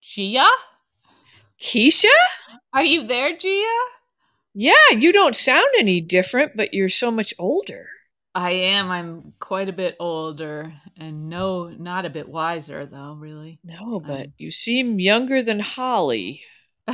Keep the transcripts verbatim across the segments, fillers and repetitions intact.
Gia? Keisha? Are you there, Gia? Yeah, you don't sound any different, but you're so much older. I am. I'm quite a bit older, and no, not a bit wiser, though, really. No, but I'm you seem younger than Holly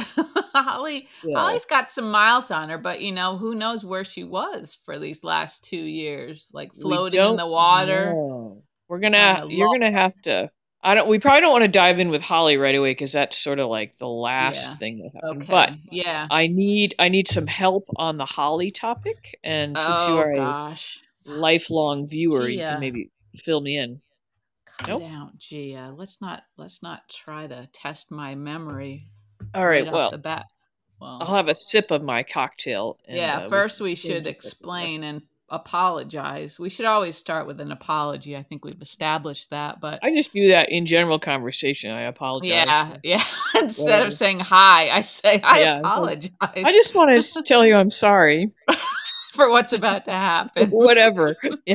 Holly still. Holly's got some miles on her, but you know, who knows where she was for these last two years, like We floating in don't the water know. We're on gonna, a you're log. gonna have to. I don't. We probably don't want to dive in with Holly right away because that's sort of like the last Yeah. thing that happened. But Okay. Yeah. I need, I need some help on the Holly topic, and since you Oh are a gosh. lifelong viewer, you can Gia, maybe fill me in. cut it Nope. out, Gia. Let's not let's not try to test my memory All right right. off Well, the bat. Well, I'll have a sip of my cocktail, and yeah, uh, we first can we change should the subject there. explain and apologize. We should always start with an apology. I think we've established that, but I just do that in general conversation. I apologize yeah, for yeah. Instead of whatever. saying hi, I say I Yeah, it's like I apologize just want to tell you I'm sorry for what's about to or happen. whatever. Yeah,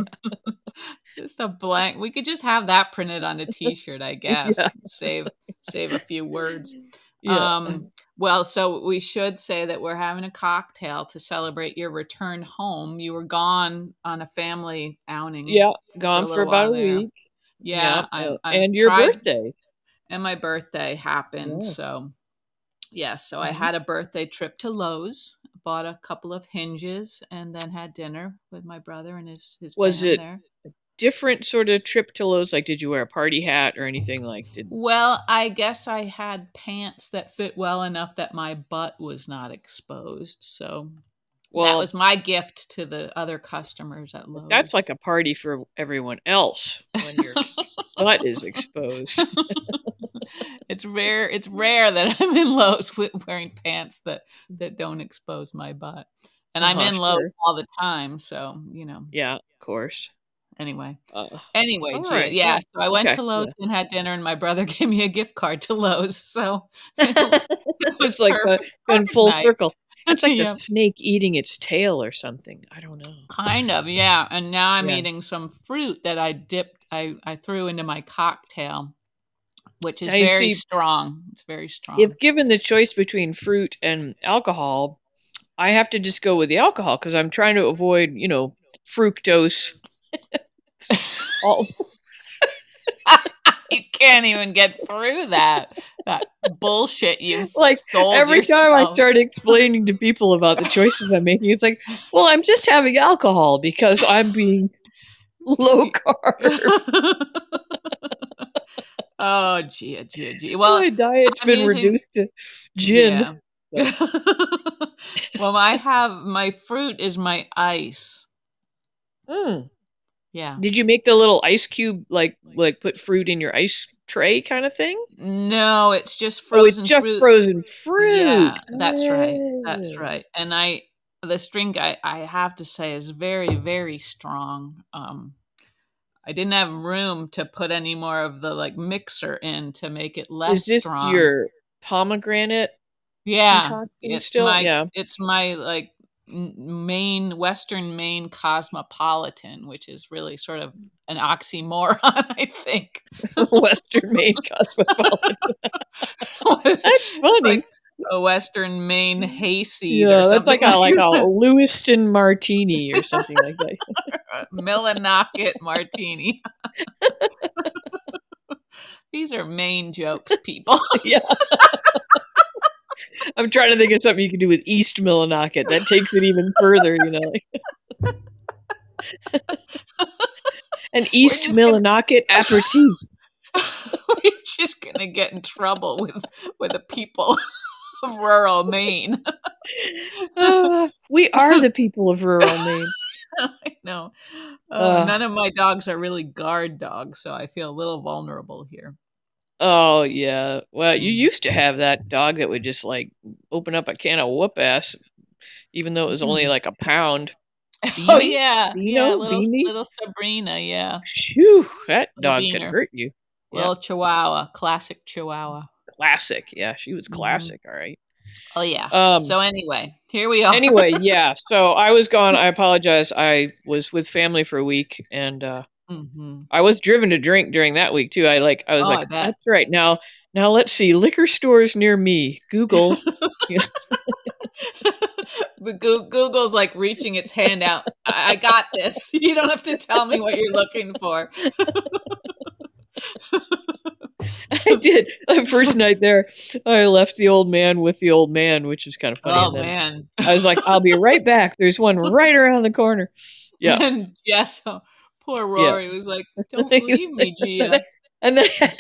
Just a blank. We could just have that printed on a t-shirt, I guess. yeah, Save save a few words. yeah. Um well, so we should say that we're having a cocktail to celebrate your return home. You were gone on a family outing Yeah, for gone a for little about while a there. week. Yeah, Yeah, uh, I'm I've and your tried, birthday. and my birthday happened. Yeah. So yeah, so I Mhm. had a birthday trip to Lowe's, bought a couple of hinges, and then had dinner with my brother and his his Was fam it there. different sort of trip to Lowe's? Like, did you wear a party hat or anything? Like, did Well, I guess I had pants that fit well enough that my butt was not exposed. So that well, was my gift to the other customers at that's Lowe's. like a party for everyone else when your butt is exposed. It's rare. It's rare that I'm in Lowe's with wearing pants that that don't expose my butt, and Uh I'm huh. in Lowe's Sure. all the time. So you know. Yeah. Of course. Anyway, Uh, anyway, all Gia, right. yeah. Well. So I went Okay. to Yeah. Lowe's and had dinner, and my brother gave me a gift card to Lowe's. So it was It's like the perfect. going Perfect full night. circle. It's like the Yeah. snake eating its tail or something. I don't know. Kind of, yeah. And now I'm Yeah. eating some fruit that I dipped, I, I threw into my cocktail, which is Now you very see, strong. It's very if strong. given the choice between fruit and alcohol, I have to just go with the alcohol because I'm trying to avoid, you know, fructose. All You can't even get through that that bullshit you've like sold every time I yourself. start explaining to people about the choices I'm making, it's like, well, I'm just having alcohol because I'm being low carb. Oh, Gia, Gia, Gia. Well, My diet's I'm been using, reduced to gin. yeah. So, Well, I have my fruit is my ice. mm. Yeah. Did you make the little ice cube, like like put fruit in your ice tray kind of thing? No, it's just Oh, it's frozen just fruit. frozen fruit. Yeah, that's right. That's Oh. right. And I the string I I have to say is very, very strong. Um I didn't have room to put any more of the like mixer in to make it Is less this strong. your pomegranate Yeah, concoction it's still? my Yeah. it's my like n- Maine Western Maine cosmopolitan, which is really sort of an oxymoron, I think. Western Maine Cosmopolitan. That's It's like funny. a Western Maine hayseed or Yeah, that's something like a like like a that. Lewiston martini or something like that. Millinocket martini. These are Maine jokes, people. Yeah. I'm trying to think of something you can do with East Millinocket. That takes it even further, you know. An We're East just gonna Millinocket aperitif. we're just gonna get in trouble with with the people of rural Maine. Uh, we are the people of rural Maine. I know. Uh, Uh, none of my dogs are really guard dogs, so I feel a little vulnerable here. oh, yeah. Well, you Mm. used to have that dog that would just like open up a can of whoop ass, even though it was only Mm. like a pound. Oh Beanie? yeah, yeah, Beano? little Beanie? little Sabrina, yeah, Phew, that little dog could beaner, hurt you. Yeah, little Chihuahua, classic Chihuahua. classic. Yeah, she was Hmm. classic. All right. Oh yeah. Um. So anyway, here we are. Anyway, yeah. So I was gone. I apologize. I was with family for a week, and uh, Mm-hmm. I was driven to drink during that week too. I like I was Oh, like, I bet. that's right. Now now let's see liquor stores near me. Google. Yeah. The Goo- Google's like reaching its hand out. I-, I got this. You don't have to tell me what you're looking for. I did. The first night there, I left the old man with the old man, which was kind of funny. Oh And then man. I was like, I'll be right back. There's one right around the corner. Yeah. And Jess, oh, poor Yeah. Rory was like, "Don't leave me, Gia." And then I had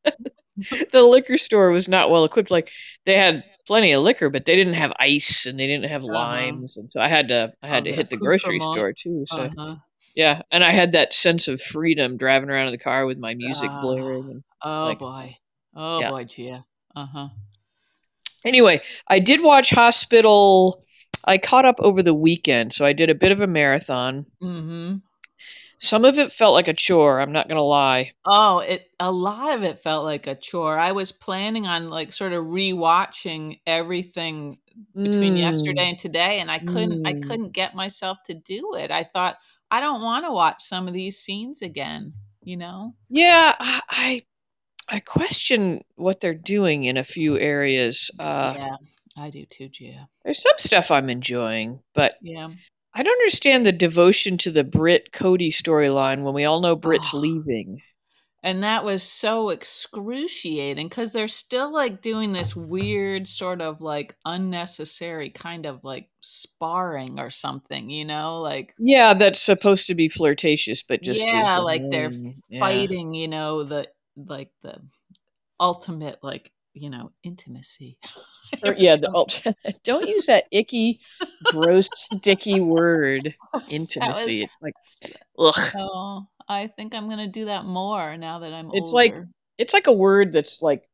to- the liquor store was not well equipped. Like they had plenty of liquor, but they didn't have ice and they didn't have Uh-huh. limes, and so I had to I had Of to the hit the grocery accoutrement. store too. So Uh-huh. yeah, and I had that sense of freedom driving around in the car with my music Ah. blaring and Oh like boy. Oh yeah. boy, Gia. Uh-huh. Anyway, I did watch Hospital. I caught up over the weekend, so I did a bit of a marathon. Mm-hmm. Some of it felt like a chore, I'm not gonna lie. Oh, it a lot of it felt like a chore. I was planning on like sort of rewatching everything between Mm, yesterday and today, and I couldn't I mm. couldn't get myself to do it. I thought I don't want to watch some of these scenes again, you know? Yeah, I I I question what they're doing in a few areas. Uh, Yeah, I do too, Gia. there's some stuff I'm enjoying, but Yeah. I don't understand the devotion to the Brit Cody storyline when we all know Brit's Oh, leaving. and that was so excruciating because they're still like doing this weird sort of like unnecessary kind of like sparring or something, you know? Like, Yeah, that's supposed to be flirtatious, but just is yeah, like they're annoying. Yeah. fighting, you know, the like the ultimate like, you know, intimacy. Or It was yeah, the so ult- don't use that icky, gross, sticky word, that was intimacy. It's like, ugh. oh, I think I'm gonna do that more now that I'm It's like older. it's like a word that's like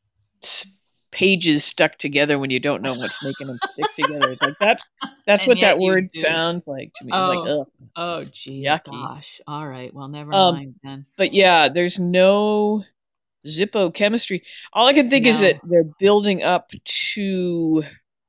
s- pages stuck together when you don't know what's making them stick together. It's like that's that's And what yet that you word do. sounds like to me. It's like Oh. ugh, Oh, gee, yucky. gosh. All right. Well, never Um, mind then. but yeah, there's no Zippo chemistry. All I can think is that No. they're building up to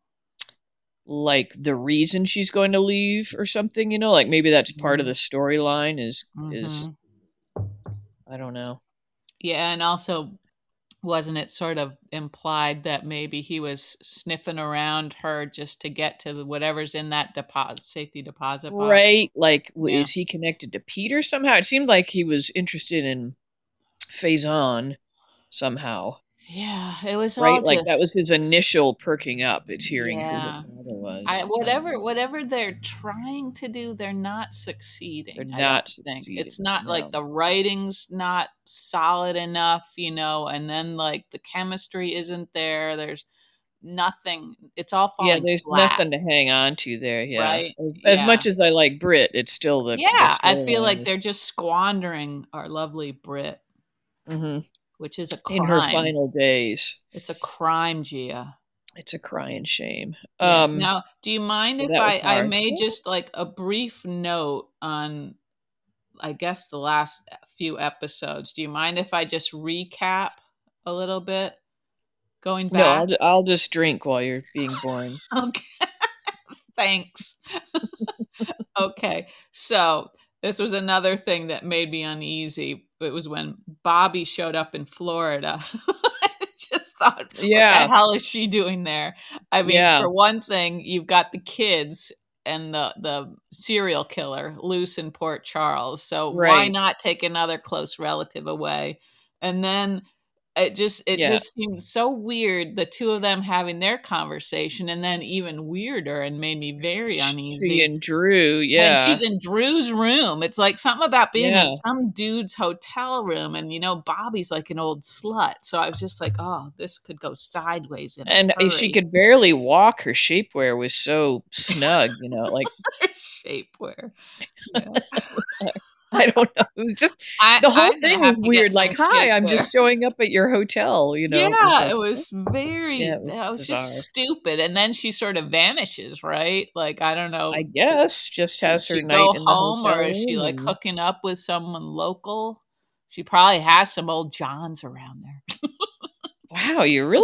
like the reason she's going to leave or something, you know, like maybe that's part of the Mhm. storyline is is Mhm. I don't know. Yeah, and also wasn't it sort of implied that maybe he was sniffing around her just to get to the whatever's in that deposit safety deposit box? Right? Like w- Yeah. is he connected to Peter somehow? It seemed like he was interested in Faison somehow. Yeah, it was Right? all Like that just was his initial perking up. It's hearing who the yeah. father I was. Um, whatever whatever they're trying to do, they're not they're succeeding, I don't not think. It's succeeding. not like No. the writing's not solid enough, you know, and then like the chemistry isn't there. There's nothing. It's all Yeah, falling there's flat, nothing to hang on to there. Yeah, right? as, as Yeah. much as I like Brit, it's still the the Yeah, I feel storyline like is they're just squandering our lovely Brit, hmm which is a in her crime. final days. It's a crime, Gia. It's a crying shame. Yeah. Um, Now, do you mind so if that was I I hard. made Yeah. just like a brief note on I guess the last few episodes? Do you mind if I just recap a little bit going No, I'll back? ju- I'll just drink while you're being boring. Okay, thanks. Okay, so this was another thing that made me uneasy. It was when Bobby showed up in Florida. I just thought, what the Yeah, hell is she doing there? I mean, yeah, for one thing, you've got the kids and the the serial killer loose in Port Charles. So why right. not take another close relative away? And then it just it Yeah, just seemed so weird the two of them having their conversation, and then even weirder and made me very she uneasy and Drew. when Yeah, she's in Drew's room. It's like something about being in yeah, some dude's hotel room, and you know Bobby's like an old slut. So I was just like, oh, this could go sideways in a and uh, she hurry. could barely walk. Her shapewear was so snug. You know, like Shapewear. Yeah. I don't know. It was just I the whole I'm gonna thing have was to get weird. Like, some hi, I'm shapewear. just showing up at your hotel. You know, it was Yeah, like, it oh, was yeah, very it was that was just bizarre. stupid. And then she sort of vanishes, right? Like I don't I know, did, guess just did has her she night go in the home or hotel is she room, like and hooking up with someone local? She probably has some old Johns around there. wow, you really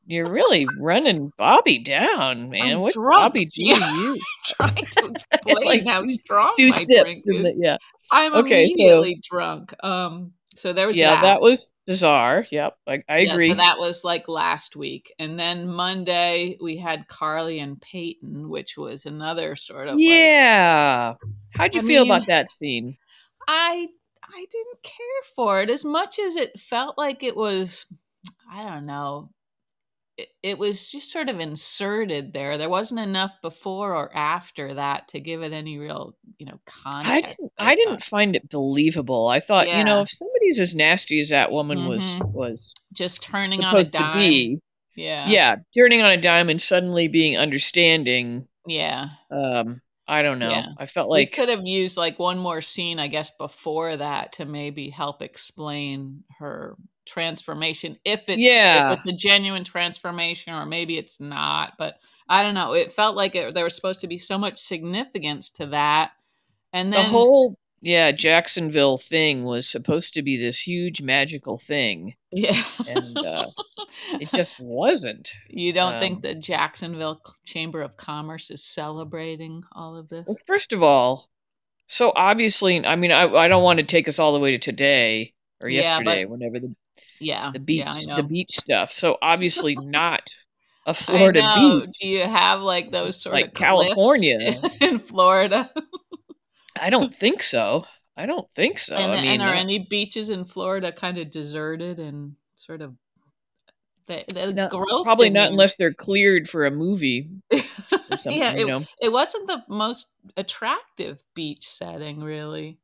You're really running Bobby down, man. I'm What drunk. Bobby do Yeah, to you? trying to explain Like how two strong two my drink sips and is. the yeah. I'm Okay, so immediately drunk. Um, so there was yeah, that. that was bizarre. Yep, I, I Yeah, so agree. that was like last week. And then Monday we had Carly and Peyton, which was another sort of like Yeah. How'd you I feel mean, about that scene? I I didn't care for it as much as it felt like it was I don't know. It, it was just sort of inserted there. There wasn't enough before or after that to give it any real, you know, I context, didn't I I thought. didn't find it believable. I thought, you know, Yeah. if somebody's as nasty as that woman was Mhm. was Just turning on a supposed to dime. be, Yeah. yeah, turning on a dime and suddenly being understanding, Yeah. um, I don't know. Yeah. I felt We like could have used like one more scene, I guess, before that to maybe help explain her transformation if it's if yeah, it's a genuine transformation or maybe it's not, but I don't know. It felt like it, there was supposed to be so much significance to that. And the then whole yeah, Jacksonville thing was supposed to be this huge magical thing, yeah. and uh it just wasn't. You don't think Um the Jacksonville C- Chamber of Commerce is celebrating all of well, this? first of all, so obviously, I mean, I I don't want to take us all the way to today or Yeah, but yesterday, whenever the yeah, the yeah, I beach the know. beach stuff. So obviously not a I Florida know. beach Do you have like those sort like of cliffs California. in Florida? I don't think so. I don't think so. And I and mean, are uh, any beaches in Florida kind of deserted and sort of the the not growth probably in not there unless is they're cleared for a movie or yeah, something, you it know. it wasn't the most attractive beach setting really.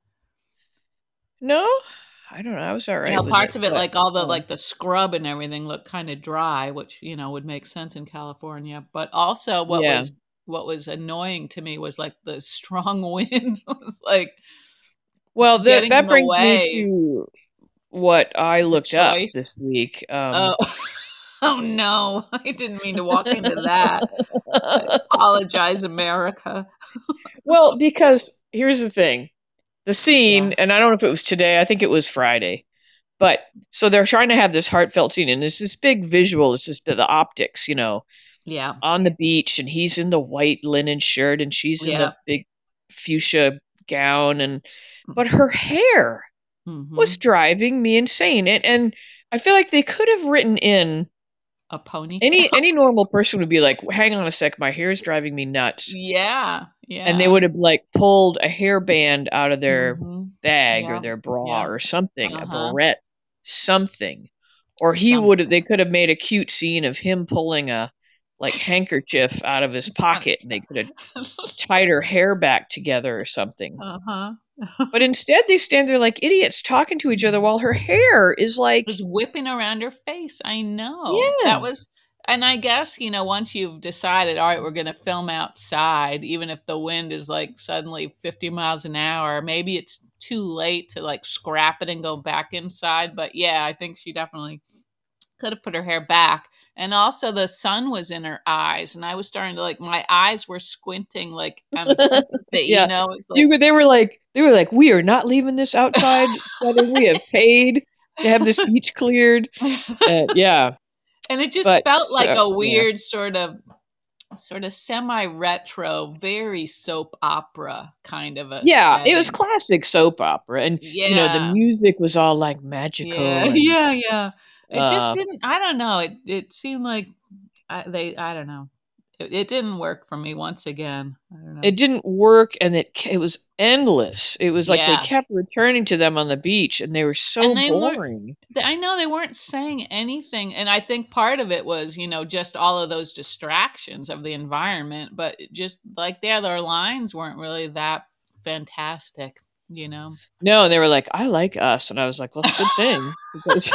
No, I don't know. I was all You right know, with parts it, of it but like all the um, like the scrub and everything looked kind of dry, which, you know, would make sense in California. But also what yeah. was what was annoying to me was like the strong wind was like Well, that getting in that the brings me way. to what I The looked up choice. this week. Um, Oh, oh no. I didn't mean to walk into that. I apologize, America. well, because here's the thing. The Yeah. scene, and I don't know if it was today, I think it was Friday. But so they're trying to have this heartfelt scene, and it's this big visual. It's just the, the optics, you know, Yeah. on the beach, and he's in the white linen shirt, and she's in Yeah. the big fuchsia gown, and but her hair was Mhm. driving me insane, and and I feel like they could have written in A any ponytail. any normal person would be like, hang on a sec, my hair is driving me nuts, Yeah. and they Yeah. would have like pulled a hairband out of their Mhm. bag or Yeah. their bra Yeah. or something, a Uh-huh. barrette, something. Or he would have they Something. could have made a cute scene of him pulling a like handkerchief out of his pocket and they could have tied her hair back together or something. Uh-huh. But instead they stand there like idiots talking to each other while her hair is like Was whipping around her face. I know. That yeah. was and I guess, you know, once you've decided, all right, we're going to film outside, even if the wind is like suddenly fifty miles an hour, maybe it's too late to like scrap it and go back inside. But yeah, I think she definitely could have put her hair back. And also the sun was in her eyes and I was starting to like my eyes were squinting like on sympathy, you Yeah. know, it's You like were- they were like they were like we are not leaving this outside setting. We have paid to have this beach cleared. Uh, yeah. and it just But felt like uh, a yeah. weird sort of sort of semi-retro, very soap opera kind of a Yeah, it was setting. classic soap opera, and you know the Yeah. music was all like Yeah. magical and Yeah, yeah. It just uh, didn't I don't know. It it seemed like I, they I don't know. It, it didn't work for me once again. I don't know. it didn't work, and it it was endless. It was like they Yeah. kept returning to them on the beach, and they were And so they weren't boring. th- I know they weren't saying anything and I think part of it was, you know, just all of those distractions of the environment, but it just like the other lines weren't really that fantastic, you know. No, and they were like, "I like us," and I was like, "Well, it's a good thing because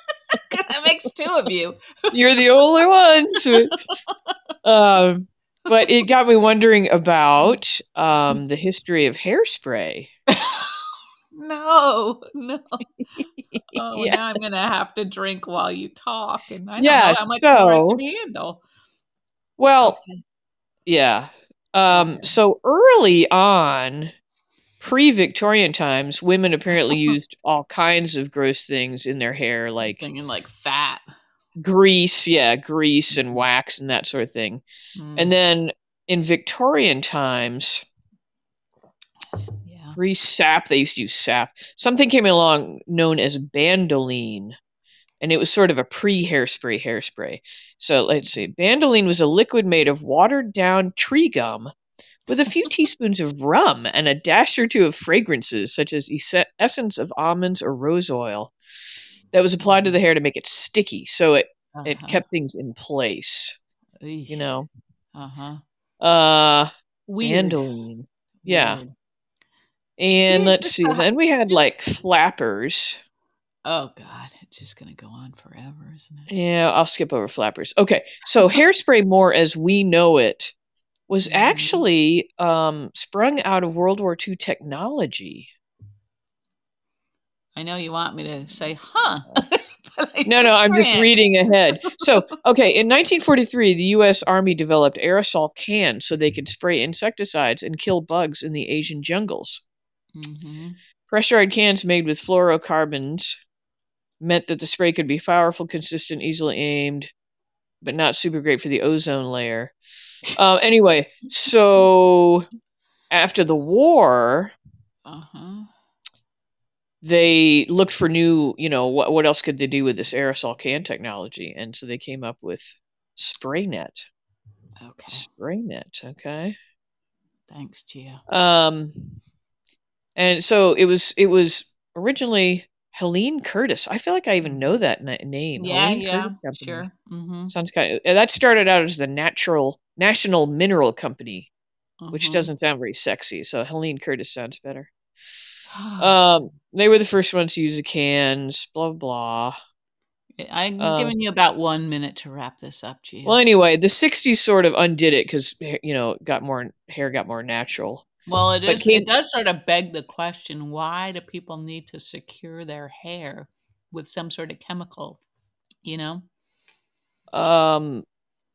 That makes two of you. you're the only ones." Um, but it got me wondering about um, the history of hairspray. No, no. Oh, Yeah, now I'm gonna have to drink while you talk, and I don't yeah. know how much more I can So, handle. well, Okay, yeah. go Um, ahead. so early on, pre-Victorian times, women apparently used all kinds of gross things in their hair, like Thinking like fat. grease, yeah, grease and wax and that sort of thing. Mm. And then in Victorian times, Yeah. grease, sap, they used to use sap. Something came along known as Bandoline, and it was sort of a pre-hairspray hairspray. So let's see. Bandoline was a liquid made of watered down tree gum with a few teaspoons of rum and a dash or two of fragrances such as esse- essence of almonds or rose oil that was applied to the hair to make it sticky, so it Uh-huh. it kept things in place. Eesh. You know. Uh-huh. Uh Weird. Bandoline. Yeah. Weird. And Weird, let's just see. the- Then we had just- like flappers. Oh God, it's just gonna go on forever, isn't it? Yeah, I'll skip over flappers. Okay, so hairspray more as we know it was Mhm. actually um, sprung out of World War Two technology. I know you want me to say, huh? But I No, no, just I'm just can't. reading ahead. So, okay, in nineteen forty-three, the U S Army developed aerosol cans so they could spray insecticides and kill bugs in the Asian jungles. Mhm. Pressurized cans made with fluorocarbons meant that the spray could be powerful, consistent, easily aimed, but not super great for the ozone layer. Uh, anyway, so after the war, Uh-huh. they looked for new, you know, what what else could they do with this aerosol can technology? And so they came up with SprayNet. Okay. SprayNet, okay. Thanks, Gia. Um, and so it was it was originally Helene Curtis. I feel like I even know that na- name. Yeah, Helene yeah, Curtis Company. sure. Mm-hmm. Sounds kind of, that started out as the Natural National Mineral Company, which Mhm. doesn't sound very sexy. So Helene Curtis sounds better. Um, they were the first ones to use the cans. Blah blah. I'm um, giving you about one minute to wrap this up, Gia. Well, anyway, the sixties sort of undid it because you know got more hair got more natural. Well, it but is. came- It does sort of beg the question: why do people need to secure their hair with some sort of chemical? You know. Um.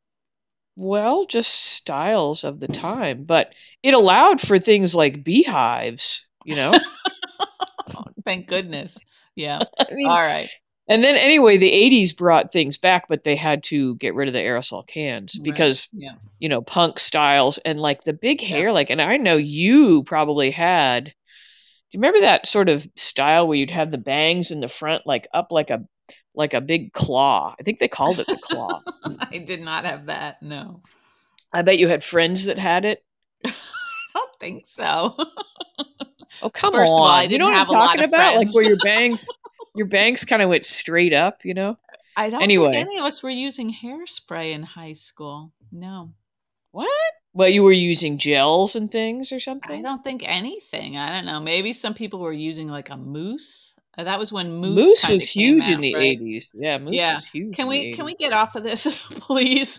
Well, just styles of the time, but it allowed for things like beehives. You know. Oh, thank goodness. Yeah. I mean, All right. and then anyway, the eighties brought things back, but they had to get rid of the aerosol cans Right. because Yeah. you know punk styles and like the big Yeah. hair. Like, and I know you probably had. Do you remember that sort of style where you'd have the bangs in the front, like up like a like a big claw? I think they called it the claw. I did not have that. No. I bet you had friends that had it. I don't think so. Oh, come First of all, I on! You know didn't what I'm have a lot talking of about? Like friends. where your bangs, your bangs kind of went straight up. You know? I don't Anyway. think any of us were using hairspray in high school. No. What? Well, you were using gels and things or I something? don't think anything. I don't know. Maybe some people were using like a mousse. Uh, That was when mousse, Mousse kind of was came huge in out, the right? eighties. Yeah, mousse Yeah. was huge Can in the we can we eighties. get off of this, please?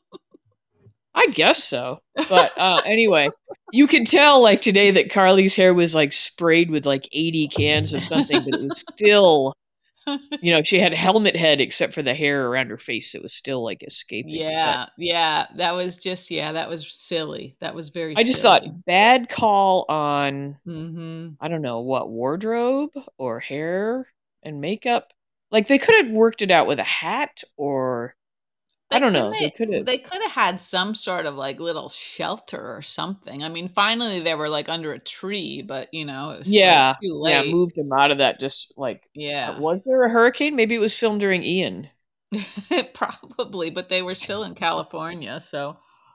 I guess so. But uh, anyway, you could tell like today that Carly's hair was like sprayed with like eighty cans of something, but it was still, you know, she had helmet head except for the hair around her face that was still like escaping. Yeah, yeah. That was just yeah, that was silly. That was very But I just silly. thought bad call on, Mm-hmm. I don't know, what, wardrobe or hair and makeup. Like they could have worked it out with a hat or I don't know. They could have. They could have had some sort of like little shelter or something. I mean, finally they were like under a tree, but you know, it was Yeah, like too yeah, late. moved them out of that. Just like, uh, Yeah. was there a hurricane? Maybe it was filmed during Ian. Probably, but they were still in California, so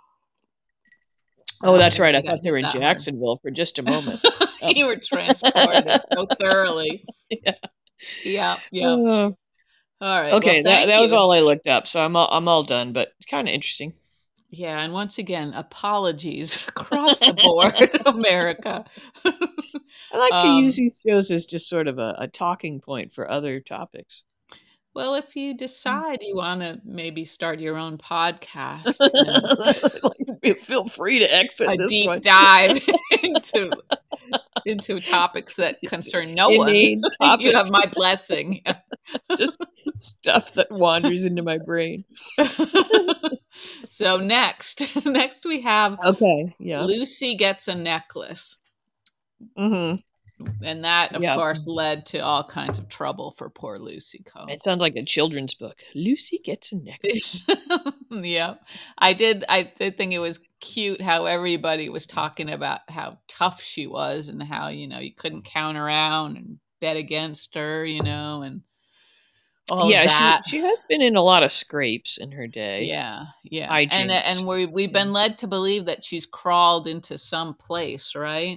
I Oh, don't that's think right. I they got thought they hit were in that hard. Jacksonville for just a moment. Oh. You were transported so thoroughly. Yeah. Yeah, yeah. Uh, All right. okay, well, that thank that was you. all I looked up, so I'm all, I'm all done. But it's kind of interesting. Yeah, and once again, apologies across the board, America. I like to Um, use these shows as just sort of a, a talking point for other topics. Well, if you decide you want to maybe start your own podcast and Feel free to exit a this deep one. dive into into topics that concern no one, Inane you have topics. my blessing. Just stuff that wanders into my brain. So next, next we have Okay, yeah. Lucy Gets a Necklace. Mm-hmm. And that, of Yeah, course, led to all kinds of trouble for poor Lucy Coe. it sounds like a children's book. Lucy gets a necklace. Yeah, I did. I did think it was cute how everybody was talking about how tough she was and how, you know, you couldn't count her out and bet against her, you know, and all of Yeah, she that. she has been in a lot of scrapes in her day. Yeah, yeah, and Hijinks. and we we've Yeah. been led to believe that she's crawled into some place, right?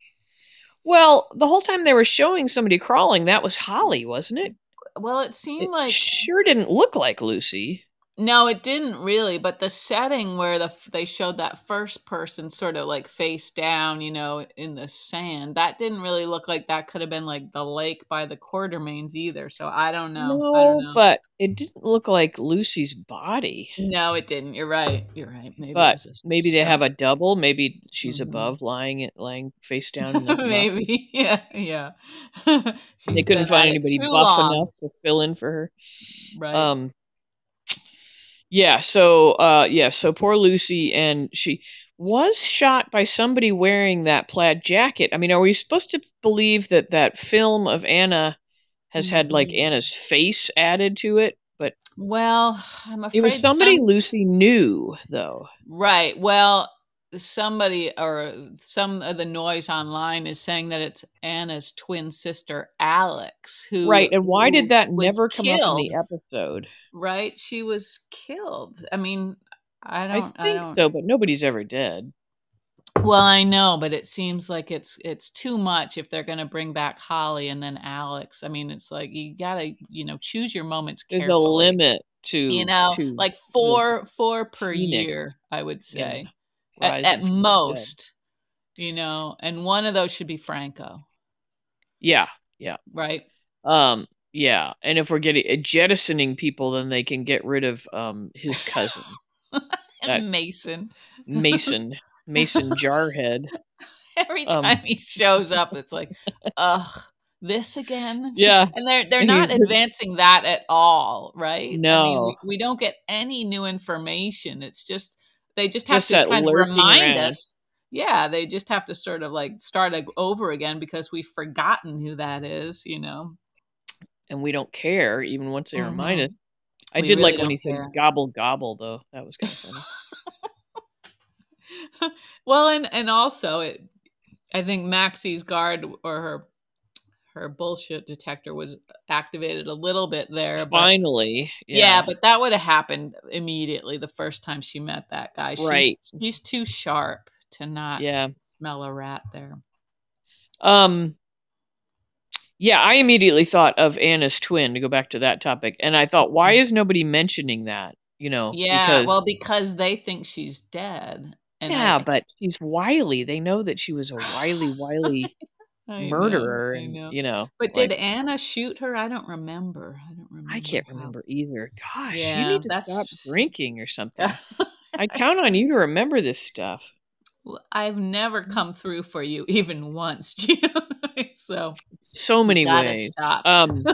Well, the whole time they were showing somebody crawling, that was Holly, wasn't it? Well, it seemed It like sure didn't look like Lucy. no, it didn't really, but the setting where the f- they showed that first person sort of like face down, you know, in the sand, that didn't really look like that could have been like the lake by the Quartermains either. So I don't know. I don't No, know. but it didn't look like Lucy's body. No, it didn't. You're right. You're right. Maybe it But was a maybe they have stunt. a double. Maybe she's Mhm. above, lying it, lying face down in the muck. Maybe. Yeah. Yeah. They She's couldn't been find at it anybody too buff enough long. to fill in for her. Right. Um, yeah. So, uh, yeah. So poor Lucy, and she was shot by somebody wearing that plaid jacket. I mean, are we supposed to believe that that film of Anna has had like Mhm. Anna's face added to it? But Well, I'm it was afraid somebody some Lucy knew, though. right. Well, somebody or some of the noise online is saying that it's Anna's twin sister Alex Right. who And why did who that was never come up in killed, the episode? right? She was killed. I mean, I I don't I think don't so, but nobody's ever dead. well, I know, but it seems like it's it's too much if they're going to bring back Holly and then Alex. I mean, it's like you got to, you know, choose your moments There's a carefully. limit You to know, to like the four four per phoenix, year, I would yeah, say. At, at rising from the dead. most, you know, and one of those should be Franco, Yeah, yeah. right? Um, yeah. And if we're getting uh, jettisoning people, then they can get rid of um his cousin, that And Mason. Mason, Mason Jarhead. Every Um, time he shows up, it's like, ugh, this again? yeah. And they're they're And not he's just, advancing that at all, right? I mean, no, we, we don't get any new information. It's just they just have just to that kind of lurking remind around, us. Yeah, they just have to sort of like start ag- over again because we've forgotten who that is, you know. and we don't care even once they remind us. Hmm. I We did really like when he don't said care. gobble gobble though. That was kind of funny. Well, and and also it I think Maxie's guard or her her bullshit detector was activated a little bit there, but Finally, yeah, yeah. but that would have happened immediately the first time she met that guy. She's Right. she's too sharp to not Yeah. smell a rat there. Um yeah, I immediately thought of Anna's twin, to go back to that topic, and I thought, why is nobody mentioning that? You know, Yeah, because well, because they think she's dead, and I yeah, but she's wily. They know that she was a wily, wily I know, murderer, I and know. you know, But did like Anna shoot her? I don't remember. I don't I remember can't how. remember either. Gosh, you Yeah, need to stop that's drinking or something. I count on you to remember this stuff. Well, I've never come through for you even once, Gio. So So you many gotta ways. stop. Um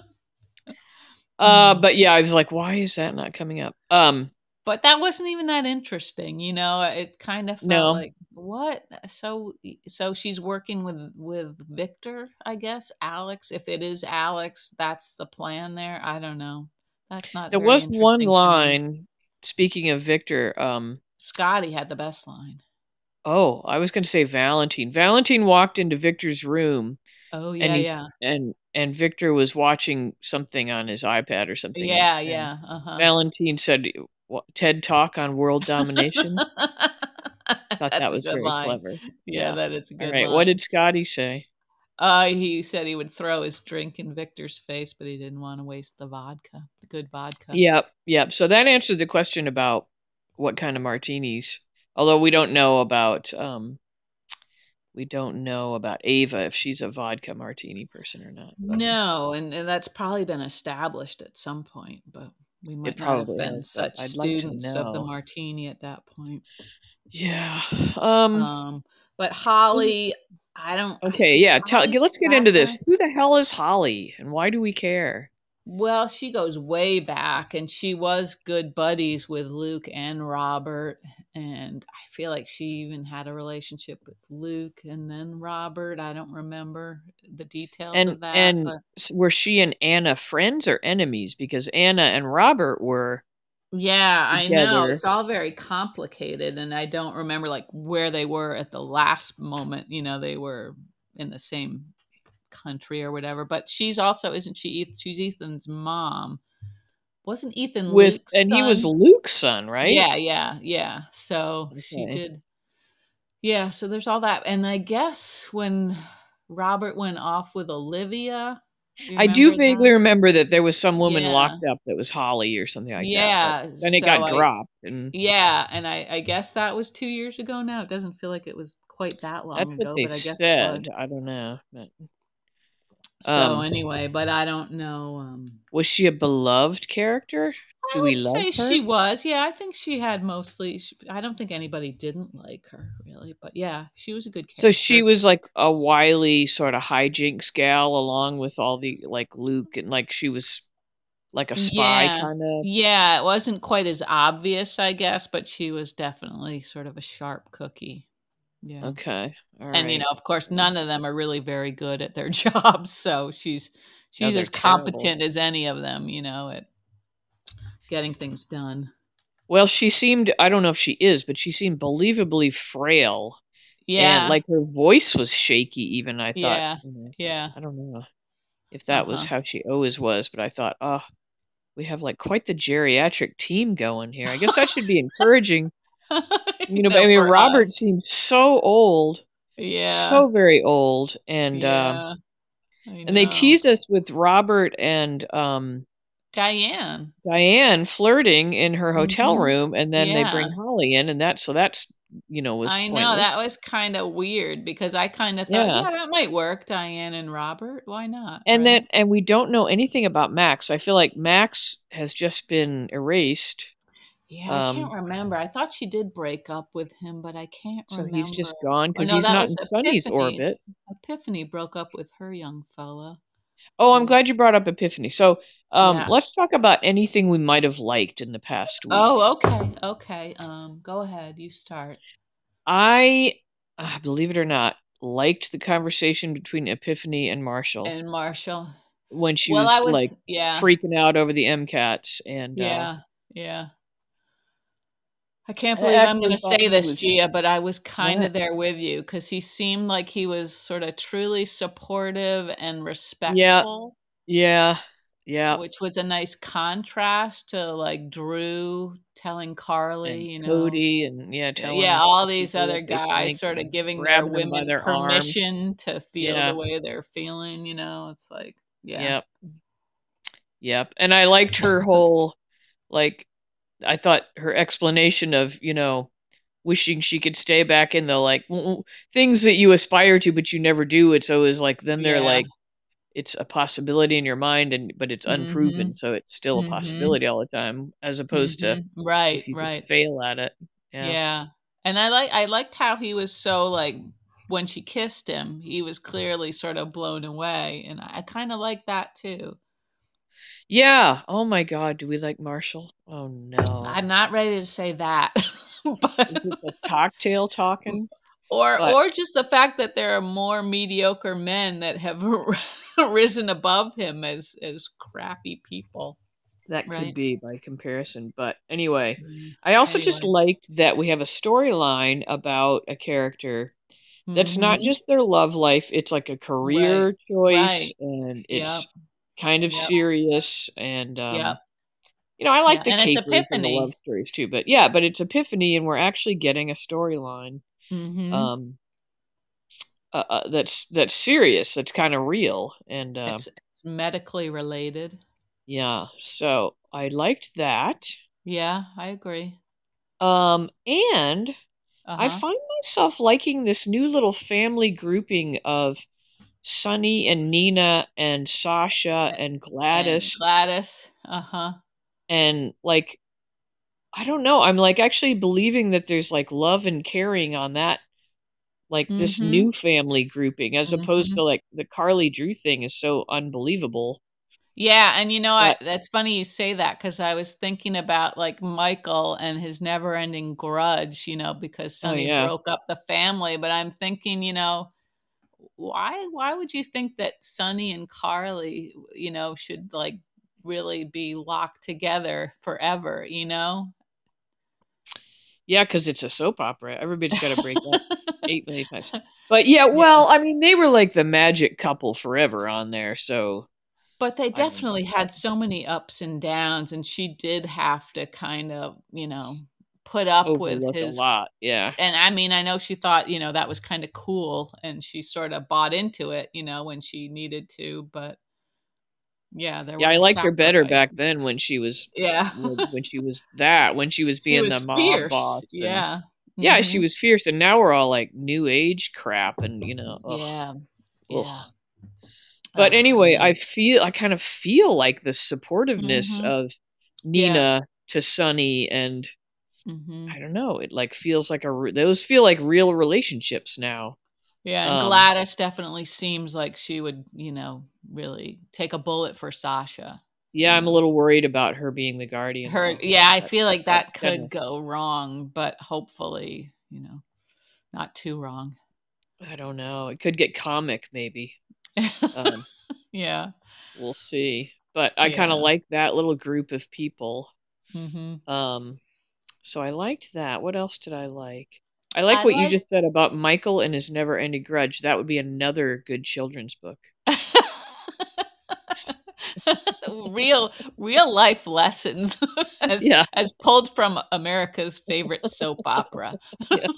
uh Mm. but yeah, I was like, why is that not coming up? Um But that wasn't even that interesting, you know. It kind of felt no. like what? So so she's working with with Victor, I guess. Alex. If it is Alex, that's the plan there. I don't know. That's not There very was one interesting to me. line, speaking of Victor, um Scotty had the best line. oh, I was going to say Valentine. Valentine walked into Victor's room, Oh and yeah, he's yeah, and and Victor was watching something on his iPad or something, and, yeah, and yeah. Uh huh. Valentine said, "What, TED Talk on world domination." Thought that That's a was good very line. clever. Yeah, Yeah. that is a All good right. What line. did Scotty say? Uh, he said he would throw his drink in Victor's face, but he didn't want to waste the vodka, the good vodka. Yep. Yep. So that answered the question about what kind of martinis. Although we don't know about um we don't know about Ava, if she's a vodka martini person or not. But No, and, and that's probably been established at some point, but we it might not have probably been is, but such I'd like to students of the know. martini at that point. Yeah. Um. Um, but Who's Holly, I don't. I okay? think Yeah. Tell. Holly's Let's get into background. this. Who the hell is Holly, and why do we care? Well, she goes way back, and she was good buddies with Luke and Robert. And I feel like she even had a relationship with Luke and then Robert. I don't remember the details And of that, and but s- were she and Anna friends or enemies? Because Anna and Robert were yeah, I know. together. It's all very complicated, and I don't remember like where they were at the last moment. You know, they were in the same country or whatever. But she's also, isn't she? Eth- She's Ethan's mom. Wasn't Ethan With Luke's and he was son? Luke's son, right? Yeah, yeah, yeah. So she Okay. did. Yeah, so there's all that. And I guess when Robert went off with Olivia, do you I do remember vaguely that? remember that there was some woman Yeah. locked up that was Holly or something like that, but Yeah. then it So got I, dropped, and yeah, and I, I guess that was two years ago now. It doesn't feel like it was quite that that's long what ago, they but I guess it said. was. I don't know. But, So um, anyway, but I don't know. Um, was she a beloved character? Do I we would love say her? she was. Yeah, I think she had mostly. sh I don't think anybody didn't like her really, but yeah, she was a good So she character. was like a wily sort of hijinks gal, along with all the like Luke, and like she was like a spy Yeah. kind of. Yeah, it wasn't quite as obvious, I guess, but she was definitely sort of a sharp cookie. Yeah. Okay, all And you know, right. of course, none of them are really very good at their jobs, so she's No, she's they're as terrible. competent as any of them, you know, at getting things done. Well, she seemed, I don't know if she is, but she seemed believably frail. And Yeah. like her voice was shaky, even. I thought, Yeah. you know, Yeah. I don't know if that was Uh-huh. how she always was, but I thought, oh, we have like quite the geriatric team going here. I guess that should be encouraging. You You know, but I know, mean, for us. Robert seems so old, Yeah. so very old, and um, Yeah. I and they know. tease us with Robert and um, Diane. Diane flirting in her hotel Mhm. room, and then they Yeah. bring Holly in, and that so that's you know was I know, that pointless. was kinda weird because I kinda thought, Yeah. "Yeah, that might work, Diane and Robert, why not?" And Right? then and we don't know anything about Max. I feel like Max has just been erased. Yeah, I can't Um, remember, I thought she did break up with him, but I can't so he's remember. just gone Or because no, he's that not was in Sonny's Epiphany. orbit. Epiphany broke up with her young fella. Oh, I'm Yeah. glad you brought up Epiphany. So, um, Yeah. let's talk about anything we might have liked in the past week. Oh, okay, okay, um, go ahead, you start. I, uh, believe it or not, liked the conversation between Epiphany and Marshall And Marshall. when she Well, I was was like yeah, freaking out over the M CATs, and uh, yeah, yeah. I can't I believe I'm actually gonna thought say he this, was Gia, but I was kinda what? there with you because he seemed like he was sorta truly supportive and Yeah, respectful, yeah, yeah. which was a nice contrast to, like, Drew telling And Carly, you know Cody, and yeah, uh, yeah, telling all these people what other they guys think sorta and giving their grabbing them by women their arms. permission to feel Yeah, the way they're feeling, you know? It's like yeah. yep, yep. And I liked her whole like I thought her explanation of, you know, wishing she could stay back in the like w- w- things that you aspire to but you never do. It's always like then they're Yeah. like it's a possibility in your mind and but it's unproven, Mhm. so it's still a Mhm. possibility all the time as opposed to Mhm. Right, if you could right. fail at it. Yeah. Yeah. And I like I liked how he was so like when she kissed him, he was clearly sort of blown away. And I, I kind of like that too. Yeah. Oh my god, do we like Marshall? Oh no. I'm not ready to say that. but Is it the cocktail talking? or But or just the fact that there are more mediocre men that have risen above him as as crappy people, that could right? be by comparison. But anyway, Mm. I also just Anyway. liked that we have a storyline about a character that's not Mhm. just their love life, it's like a Right. career choice Right. and Yep. it's kind of Yep. serious and um Yep. you know, I like Yeah. the And it's capers and the love Epiphany. stories too, but yeah, but it's Epiphany and we're actually getting a storyline Mhm. um uh, uh, that's that's serious, that's kind of real and uh It's it's medically related. yeah, so I liked that. Yeah, I agree. Um and I Uh-huh. find myself liking this new little family grouping of Sunny and Nina and Sasha A and and Gladys. Gladys. Uh-huh. And like, I don't know, I'm like actually believing that there's like love and caring on that, like this Mhm. new family grouping, as opposed to Mhm. like the Carly Drew thing is so unbelievable. Yeah, and you know, I But that's funny you say that because I was thinking about like Michael and his never-ending grudge, you know, because oh Sonny yeah, broke up the family. But I'm thinking, you know, why why would you think that Sonny and Carly, you know, should like really be locked together forever, you know? yeah, because it's a soap opera. Everybody's got to break up eight million times. But yeah, Yeah. well, I mean, they were like the magic couple forever on there, so But they I don't definitely know. had so many ups and downs, and she did have to kind of, you know, put up with Overlook a his. lot. Yeah. And I mean, I know she thought, you know, that was kind of cool and she sort of bought into it, you know, when she needed to, but yeah, there Yeah, I were liked her better sacrifices. back then when she was Yeah. when, when she was that when she was She being was the mob fierce. boss and Yeah. yeah, she Mhm. was fierce and now we're all like new age crap and you know, ugh, Yeah. ugh. Yeah. But Ugh, I anyway, know. I feel I kind of feel like the supportiveness Mhm. of Yeah. Nina to Sonny and Mhm. I don't know, it like feels like a re- those feel like real relationships now. Yeah, and Um Gladys definitely seems like she would, you know, really take a bullet for Sasha, yeah, you I'm a know. little worried about her being the guardian Her though. yeah, I That, feel like that's that kind of could go wrong, but hopefully, you know, not too wrong. I don't know. It could get comic maybe. Um Yeah. we'll see. But I kind of Yeah. like that little group of people. Mhm. Um, so I liked that. What else did I like? I like I what you like just said about Michael and his never ending grudge. That would be another good children's book. real real life lessons as Yeah, as pulled from America's favorite soap opera. yeah.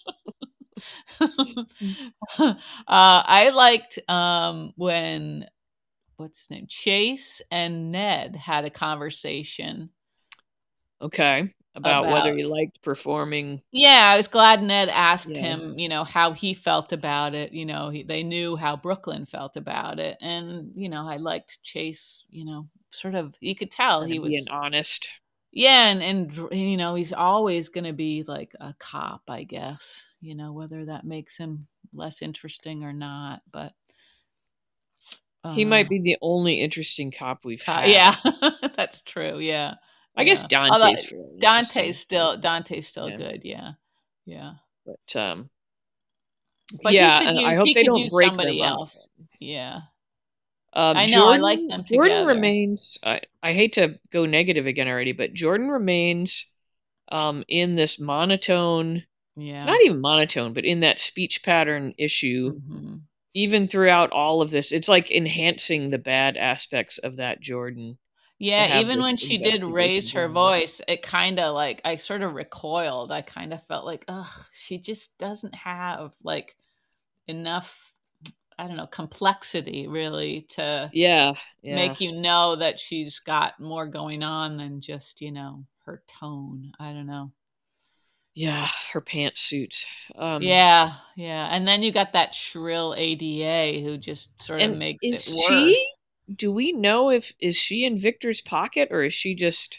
uh, I liked um, when what's his name Chase and Ned had a conversation Okay. About whether about. he liked performing. Yeah, I was glad Ned asked Yeah. him, you know, how he felt about it. You know, he, they knew how Brooklyn felt about it. And, you know, I liked Chase, you know, sort of, you could tell Kind he of being was, honest. yeah. And, and, dr- you know, he's always going to be like a cop, I guess, you know, whether that makes him less interesting or not. But, He uh, might be the only interesting cop we've co- had. yeah, that's true. Yeah. I guess Yeah. Although Dante's fairly Dante's interesting. still, Dante's still Yeah. good. Yeah. Yeah. But um But he yeah, could and I use hope he they could don't use break their somebody monotone. else. Yeah. Um, I know, I like Jordan them Jordan together. remains. I, I hate to go negative again already, but Jordan remains um, in this monotone. Yeah. Not even monotone, but in that speech pattern issue. Mhm. Even throughout all of this, it's like enhancing the bad aspects of that Jordan to Yeah, have even this when she did investigation raise her going on. voice, it kinda, like I sort of recoiled. I kinda felt like, ugh, she just doesn't have, like, enough, I don't know, complexity really to Yeah, yeah, make you know that she's got more going on than just, you know, her tone. I don't know. yeah. Her pantsuit. Um, Yeah, yeah, and then you got that shrill A D A who just sort of and makes it is she? worse. Do we know if is she in Victor's pocket or is she just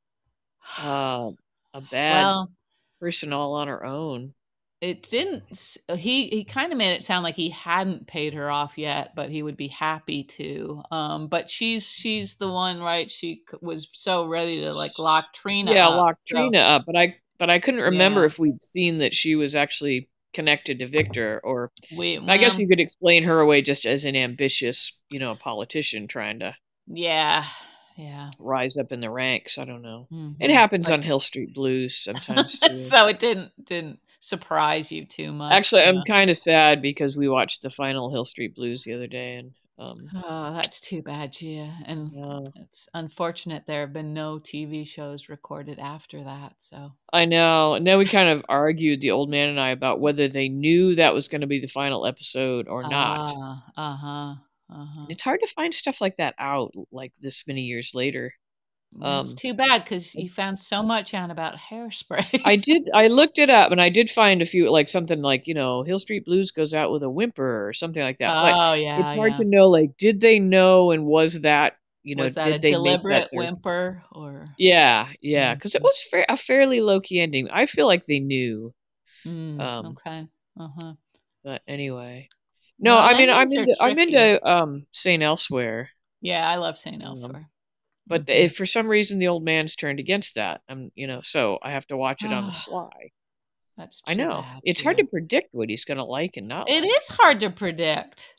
uh, a bad Well, person all on her own? it didn't s uh, he he kinda made it sound like he hadn't paid her off yet, but he would be happy to, um, but she's she's the one, right? She c was so ready to, like, lock Trina Yeah, up, lock so Trina up, but I but I couldn't remember yeah, if we'd seen that she was actually connected to Victor, or we I guess you well, could explain her away just as an ambitious, you know, politician trying to yeah, yeah, rise up in the ranks. I don't know. It mhm, happens but on Hill Street Blues sometimes too. so it didn't didn't surprise you too much, Actually, I'm yeah. kind of sad because we watched the final Hill Street Blues the other day, and um, Oh, that's too bad, Gia, and yeah, it's unfortunate there have been no T V shows recorded after that, so I know. And then we kind of argued, the old man and I, about whether they knew that was going to be the final episode or not. ah, uh-huh, uh-huh. It's hard to find stuff like that out like this many years later. That's Um, too bad because I you found so much out about Hairspray. I did I looked it up and I did find a few like something like, you know, Hill Street Blues goes out with a whimper or something like that. But Oh, it's yeah, hard yeah. to know like did they know and was that, you know, Was that a did they make that deliberate their whimper or yeah, yeah, Mhm. because it was fair, a fairly low key ending. I feel like they knew. Mm, Um, okay. Uh-huh. but anyway. No, Well, I mean I'm endings are into I'm tricky. into um Saint Elsewhere. Yeah, I love Saint Um, Elsewhere. but Mhm. if for some reason the old man's turned against that, I'm, you know, so I have to watch it on the Ah, sly. that's I too know bad it's for hard to you. predict what he's going to like and not It like. is hard to predict.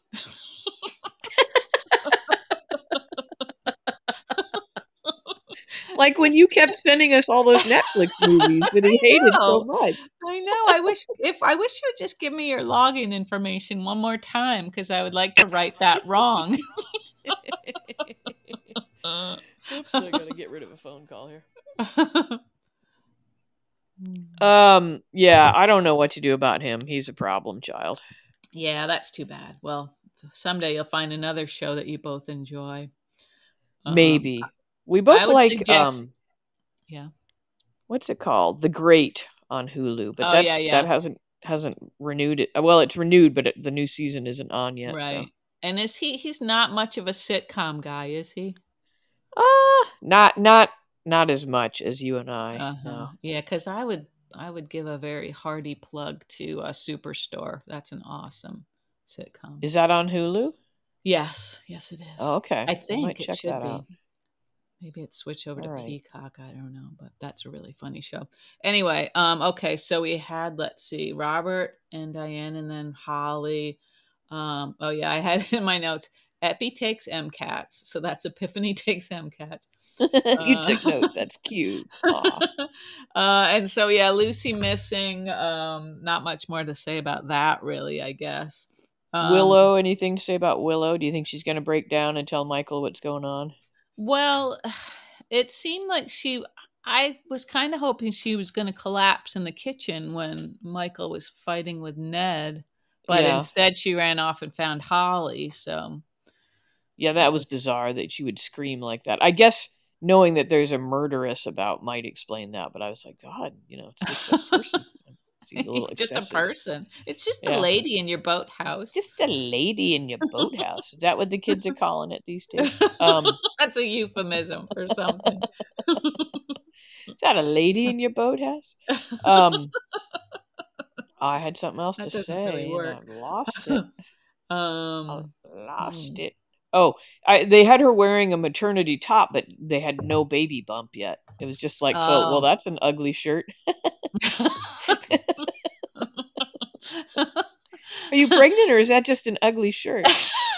Like when It's you kept sending us all those Netflix movies that he I hated so know. much. I know. I wish if I wish you would just give me your login information one more time because I would like to right that wrong. Uh, Oops, I gotta get rid of a phone call here. Um, yeah, I don't know what to do about him. He's a problem child. yeah, that's too bad. Well, someday you'll find another show that you both enjoy. Um, Maybe. We I both would like suggest, um yeah. what's it called? The Great on Hulu, but Oh yeah, that's that yeah. hasn't hasn't renewed it. Well, it's renewed, but it, the new season isn't on yet, so. Right. And is he he's not much of a sitcom guy, is he? Uh, not not not as much as you and I. Uh-huh. No. Yeah, because I would I would give a very hearty plug to uh, Superstore. That's an awesome sitcom. Is that on Hulu? Yes, yes, it is. Oh, okay. I I might think it check should that be. out. Maybe it's switch over All to right. Peacock. I don't know, but that's a really funny show. Anyway, um, okay, so we had let's see, Robert and Diane, and then Holly. Um, oh yeah, I had in my notes. Epi takes MCATs, so that's Epiphany takes MCATs. You Uh, took notes. That's cute. Aw. uh, and so yeah, Lucy missing. Um, not much more to say about that, really. I guess. Um, Willow, anything to say about Willow? Do you think she's going to break down and tell Michael what's going on? well, it seemed like she. I was kind of hoping she was going to collapse in the kitchen when Michael was fighting with Ned, but Yeah. instead she ran off and found Holly. So Yeah, it that was was bizarre that she would scream like that. I guess knowing that there's a murderess about might explain that, but I was like, God, you know, it's just a person. Seems a little just a excessive. person. It's just a Yeah. lady in your boathouse. Just a lady in your boathouse. Is that what the kids are calling it these days? Um, That's a euphemism for something. is that a lady in your boathouse? Um, I had something else to That doesn't really say and work. I've lost it. I um, lost hmm. it. Oh, I, they had her wearing a maternity top, but they had no baby bump yet. It was just like, so, well, Oh. that's an ugly shirt. Are you pregnant or is that just an ugly shirt?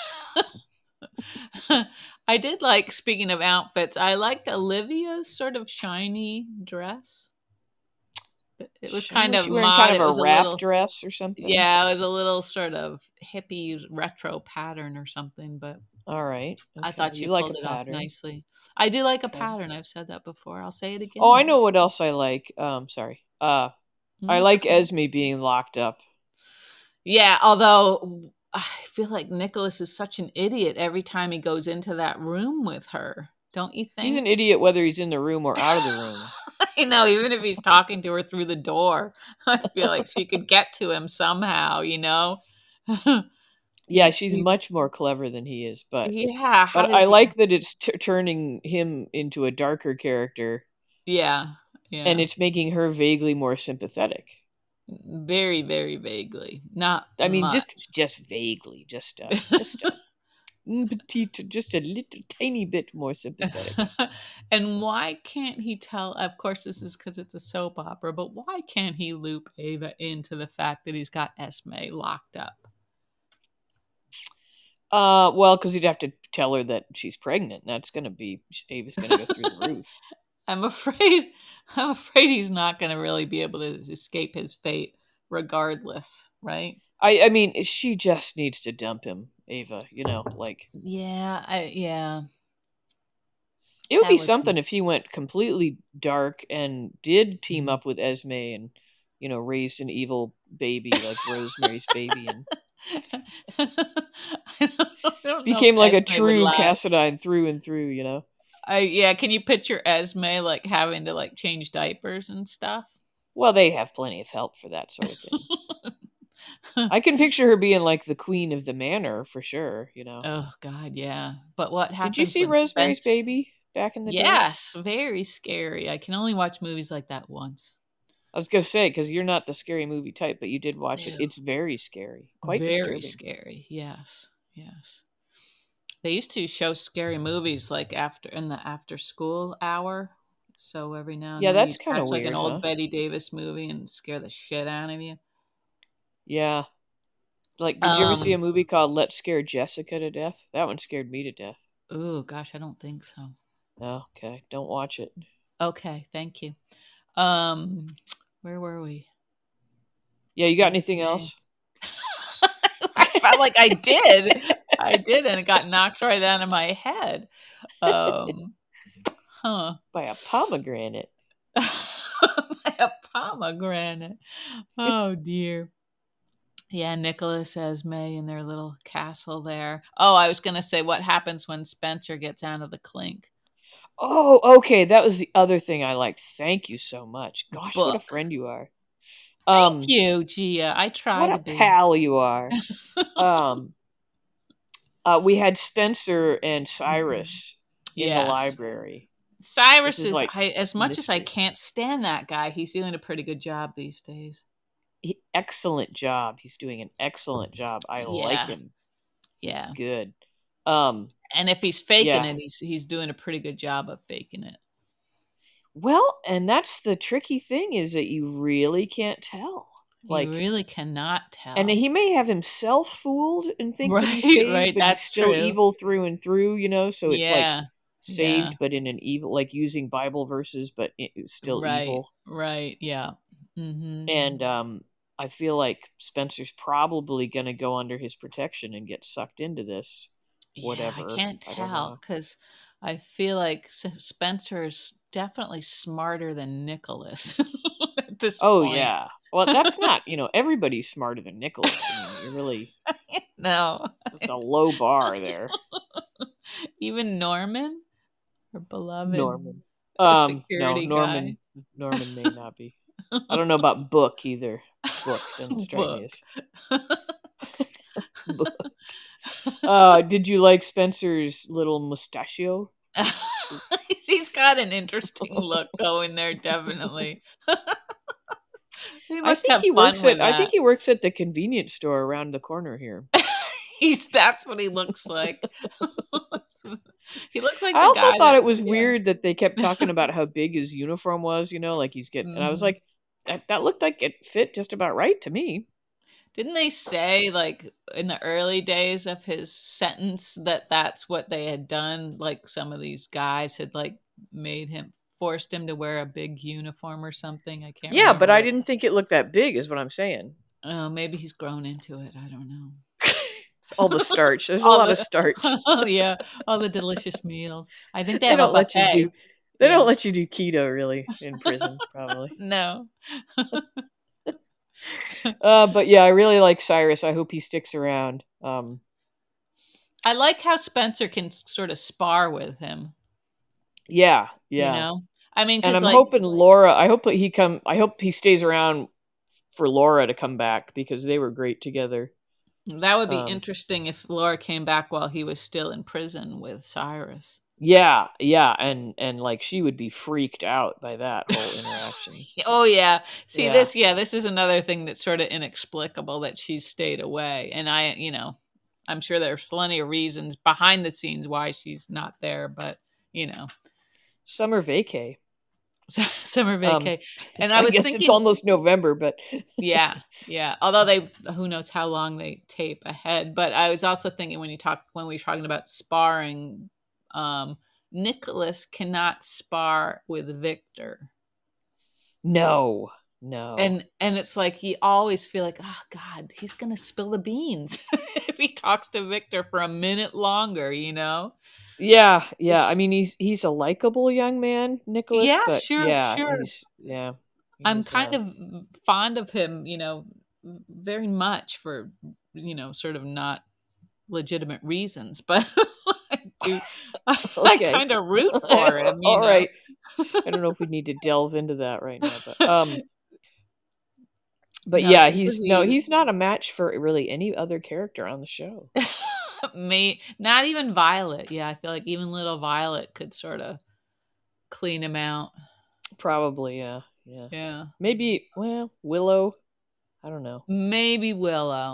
I did like, speaking of outfits, I liked Olivia's sort of shiny dress. It it was Sh- kind Was of she wearing kind mod. of It a was a wrap little, dress or something? yeah, it was a little sort of hippie retro pattern or something, but All right. I Okay. thought she You like a pulled it off pattern. nicely. I do like a Okay. pattern. I've said that before. I'll say it Oh, I again. know what else I like. Um, sorry. Uh, Mm, I that's like okay. Esme being locked up. Yeah, although I feel like Nicholas is such an idiot every time he goes into that room with her. Don't you He's an think? idiot whether he's in the room or out of the room. I know, even if he's talking to her through the door, I feel like she could get to him somehow, you know? Yeah, he, she's he, much more clever than he is, but yeah, how but I does he? like that it's t- turning him into a darker character Yeah, and yeah. it's making her vaguely more sympathetic. Very, very vaguely. Not I mean, much. just just vaguely, just uh, just a petite, just a little tiny bit more sympathetic. And why can't he tell? Of course, this is because it's a soap opera, but why can't he loop Ava into the fact that he's got Esme locked up? Uh, well, because you'd have to tell her that she's pregnant. That's gonna be Ava's gonna go through the roof. I'm afraid I'm afraid he's not going to really be able to escape his fate regardless, right? I I mean, she just needs to dump him, Ava. You know, like Yeah, I yeah, it would that be would be something if he went completely dark and did team Mhm. up with Esme and you know raised an evil baby like Rosemary's Baby and I don't, I don't know if became like a Esme would true last. Cassadine through and through. You know. I yeah, can you picture Esme like having to like change diapers and stuff? Well, they have plenty of help for that sort of thing. I can picture her being like the queen of the manor for sure. You know. Oh God, yeah. But what Did you happens see when Rosemary's Spence? Baby back in the day? Yes, very scary. I can only watch movies like that once. I was gonna say because you're not the scary movie type, but you did watch it. No. It's very scary, quite Very disturbing. scary. Yes. Yes. They used to show scary movies like after in the after school hour. So every now and Yeah, then that's you'd kind of catch like an weird, huh? old Betty Davis movie and scare the shit out of you. Yeah. Like, did you ever see a Um, movie called Let's Scare Jessica to Death? That one scared me to death. oh gosh, I don't think so. Oh, okay, don't watch it. Okay, thank you. Um, where were we? Yeah, you got anything Esme. else? I felt like I did. I did, and it got knocked right out of my head. Um, huh. By a pomegranate. A pomegranate. Oh dear. Yeah, Nicholas, Esme, and their little castle there. Oh, I was gonna say, what happens when Spencer gets out of the clink? Oh, okay, that was the other thing I liked. Thank you so much. Gosh, what a Book. friend you are. Thank Um, you, Gia. I try what to a be. pal you are. Um, uh, we had Spencer and Mhm. Cyrus in the Yes. library. This Cyrus is is like I as much as I mystery. can't stand that guy, he's doing a pretty good job these days. He, excellent job. He's doing an excellent job. I like Yeah. him. He's Yeah. good. Um, And if he's faking yeah. it, he's he's doing a pretty good job of faking it. Well, and that's the tricky thing is that you really can't tell. You Like, really cannot and tell. he may have himself fooled and think that he's Right, saved, right. but he's That's still true. evil through and through, you know? So it's like Yeah. Yeah. saved, but in an evil, like using Bible verses, but it, it's still Right. evil. Right. Yeah. Mhm. And um, I feel like Spencer's probably going to go under his protection and get sucked into this. Yeah, I Whatever. can't I don't tell know. because I feel like S- Spencer's definitely smarter than Nicholas at this Oh, point. yeah. Well, that's not, you know, everybody's smarter than Nicholas. I mean, you really, No, that's a low bar there. even Norman, her beloved Norman. Um, no, security guy. Norman, Norman may not be. I don't know about Book either. Book doesn't strike me Book. as Book. Uh, did you like Spencer's little mustachio? He's got an interesting look going there, definitely. They I must think have he fun works with at I think that. he works at the convenience store around the corner here. He's that's what he looks like. He looks like I the also guy thought that it was yeah. weird that they kept talking about how big his uniform was, you know, like he's getting and I was Mhm. like that, that looked like it fit just about right to me. Didn't they say like in the early days of his sentence that that's what they had done? Like some of these guys had like made him forced him to wear a big uniform or something. I can't Yeah, but remember I what. didn't think it looked that big is what I'm saying. Oh, maybe he's grown into it. I don't know. All the starch. There's a All lot of the starch. yeah, all the delicious meals. I think they They have a don't let you buffet. do they don't Yeah. let you do keto really in prison, probably. No. Uh, but yeah, I really like Cyrus. I hope he sticks around. Um, I like how Spencer can s- sort of spar with him, yeah, you yeah. know? I mean, And because I'm like hoping Laura. I hope that he come. I hope he stays around for Laura to come back because they were great together. that would be Um, interesting if Laura came back while he was still in prison with Cyrus. yeah, yeah, and and like she would be freaked out by that whole interaction. Oh yeah. See Yeah. this, yeah, this is another thing that's sort of inexplicable that she's stayed away. And I, you know, I'm sure there's plenty of reasons behind the scenes why she's not there, but you know, Summer vacay. summer Um, vacay. And I I was guess it's thinking, almost November, but yeah, yeah. Although they, who knows how long they tape ahead. But I was also thinking when you talk when we were talking about sparring, um, Nicholas cannot spar with Victor, no, no. and and it's like you always feel like, oh God, he's gonna spill the beans if he talks to Victor for a minute longer. You know? Yeah, yeah. I mean, he's he's a likable young man, Nicholas, Yeah, but sure, yeah, sure. he's yeah, I'm he's kind um of fond of him. You know, very much for you know, sort of not legitimate reasons, but I do I okay. kind of root for him, you All know. right. I don't know if we need to delve into that right now, but um but No, yeah, suppose he's no, you he's not a match for really any other character on the show. may not even Violet. Yeah, I feel like even little Violet could sort of clean him out. Probably, yeah. Yeah. Yeah. Maybe, well, Willow, I don't know. Maybe Willow.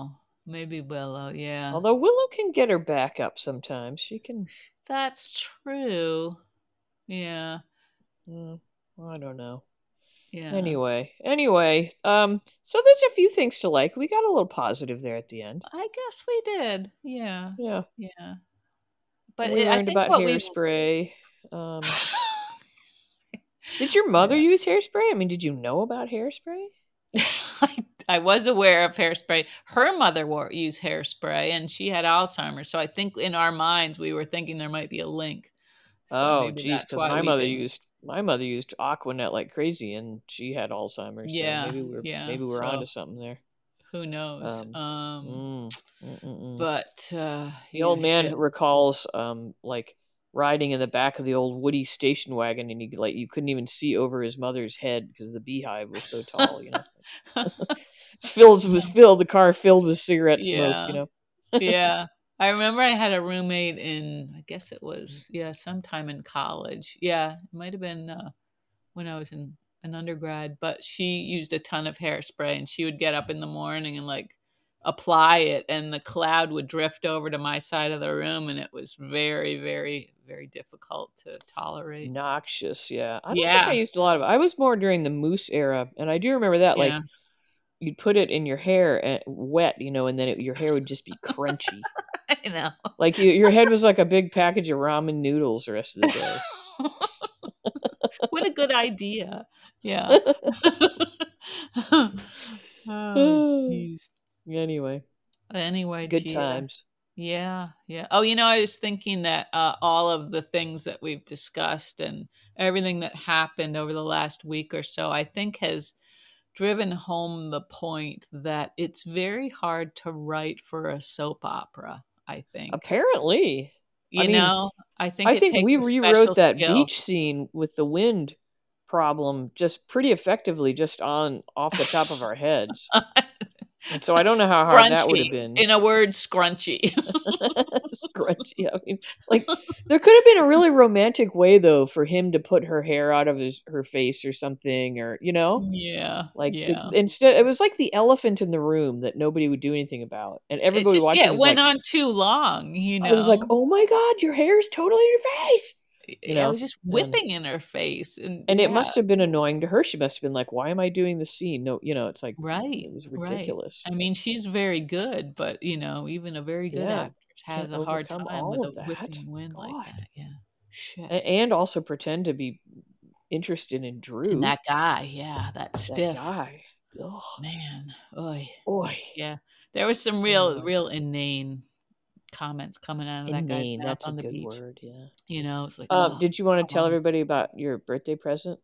Maybe Willow, yeah. Although Willow can get her back up sometimes. She can. That's true. Yeah. Mm, I don't know. Yeah. Anyway, anyway, um, so there's a few things to like. We got a little positive there at the end. I guess we did. Yeah. Yeah, Yeah. But we it, I learned think about what we hairspray. Um, did your mother yeah. use hairspray? I mean, did you know about hairspray? I, I was aware of hairspray. Her mother wore used hairspray and she had Alzheimer's. So I think in our minds we were thinking there might be a link. So Oh, maybe geez, that's because why my we mother didn't. used my mother used Aquanet like crazy, and she had Alzheimer's. So Yeah, maybe we're yeah. maybe we're So onto something there. who knows? Um, Um mm, mm, mm, mm. but uh The yeah, old man shit. recalls um like riding in the back of the old Woody station wagon, and he could, like you couldn't even see over his mother's head because the beehive was so tall. You know, it's filled was filled the car filled with cigarette smoke. You Yeah. know. Yeah. I remember I had a roommate in, I guess it was, yeah, sometime in college. Yeah, it might have been uh, when I was in an undergrad, but she used a ton of hairspray and she would get up in the morning and like apply it and the cloud would drift over to my side of the room and it was very, very, very difficult to tolerate. Noxious, yeah. I don't think I Yeah. used a lot of it. I was more during the mousse era, and I do remember that. Yeah. Like you'd put it in your hair and wet, you know, and then it, your hair would just be crunchy. I know. Like you, your head was like a big package of ramen noodles the rest of the day. What a good idea. Yeah. Oh, jeez. Anyway, Anyway, good Gia. times. Yeah, yeah. Oh, you know, I was thinking that uh, all of the things that we've discussed and everything that happened over the last week or so, I think has driven home the point that it's very hard to write for a soap opera, I think. Apparently, I You mean, know, I think I it think takes we a special rewrote that skill. beach scene with the wind problem just pretty effectively, just on off the top of our heads. And so I don't know how hard that would have Scrunchy. been. In a word, scrunchy. Scrunchy. I mean, like there could have been a really romantic way though for him to put her hair out of his her face or something, or you know, Yeah, like the, yeah. instead it was like the elephant in the room that nobody would do anything about, and It everybody just, yeah, watching it was went like, on too long, you I was like, know. oh my god, your hair is totally in your face, you I know, was just and whipping in her face, and and it yeah, must have been annoying to her. She must have been like, why am I doing this scene? No, you know, it's like right, it was right. ridiculous. I mean, she's very good, but you know, even a very good Yeah, actress can't has a hard overcome time all with a of that. whipping wind like God. that. Yeah, shit. A- and also pretend to be interested in And Drew, that guy, yeah, that that stiff guy. Ugh, man. Oy. boy. Yeah, there was some real, Anyway, real inane comments coming out of that guy's inane. mouth That's a on the good beach. word. Yeah. You know, it's like, Um, oh, did you want to come tell on. everybody about your birthday present?